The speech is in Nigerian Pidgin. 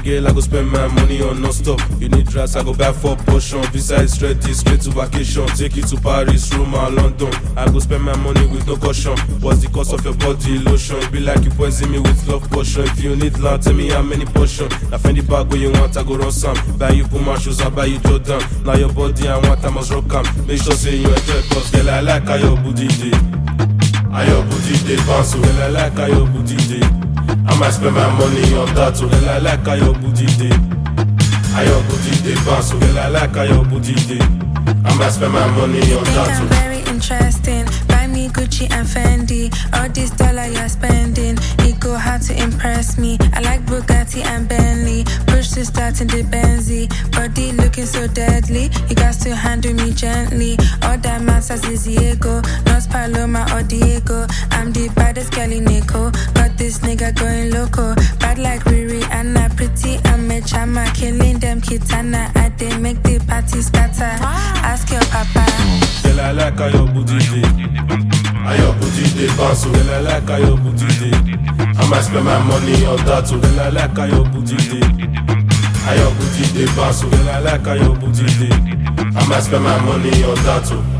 girl, I go spend my money on non-stop. You need dress, I go buy 4 portion. Visa is ready, straight to vacation. Take you to Paris, Roma, London. I go spend my money with no caution. What's the cost of your body lotion? It be like you poison me with love potion. If you need land, tell me how many portion. I find the bag where you want, I go run some. Buy you Puma shoes, I buy you Jordan. Now your body I want, I must rock 'em. Make sure say you enjoy, cause girl, I like how your booty day. How your booty day bounce, girl, I like how your booty day. I might spend my money on that, so girl, I like how your booty day. How your booty day bounce, so girl, I like how your booty day. I might spend my money on that. I'm very interesting. Buy me Gucci and Fendi. All this dollar you're spending, it go hard to impress me. I like Bugatti and Bentley. Push to start in the Benzie. Body looking so deadly. You got to handle me gently. All that matters is ego, not Paloma or Diego. I'm the baddest girl in Nico. Got this nigga going loco. Bad like Riri and not pretty. I'm a chama, killing them kitana. I they make the party scatter. Ask your papa. Girl, I like how your booty day. How your booty day bounce, girl, I like how your booty day. I might spend my money on that, so girl, I like how your booty day. How your booty day bounce, girl, I like how your booty day. I might spend my money on that, too.